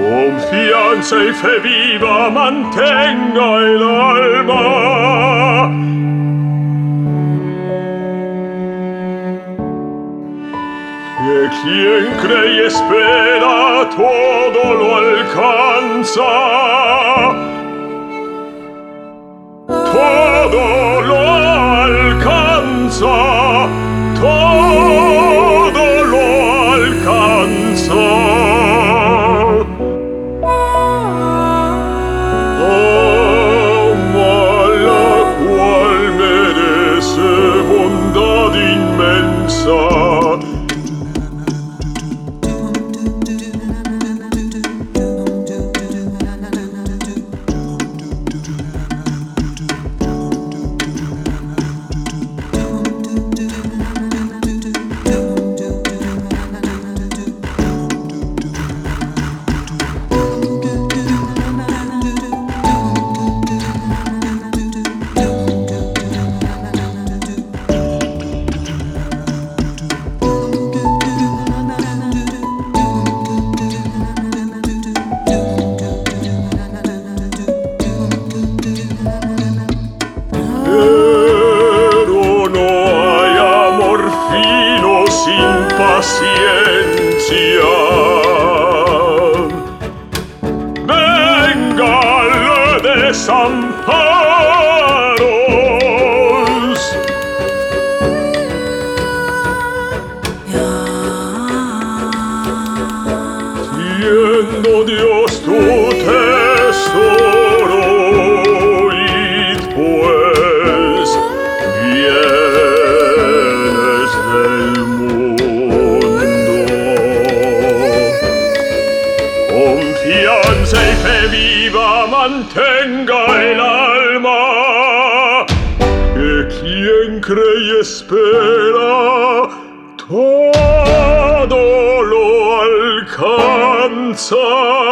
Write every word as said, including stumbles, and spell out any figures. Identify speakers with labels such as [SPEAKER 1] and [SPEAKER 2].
[SPEAKER 1] Confianza y fe viva mantenga el alma. Que quien cree y espera todo lo alcanza. Todo lo alcanza. Todo lo alcanza. Bondad inmensa. Sin paciencia, venga el desamparos. Siendo Dios tu tesoro, id pues bienes del confianza y fe viva mantenga el alma. Que quien cree y espera todo lo alcanza.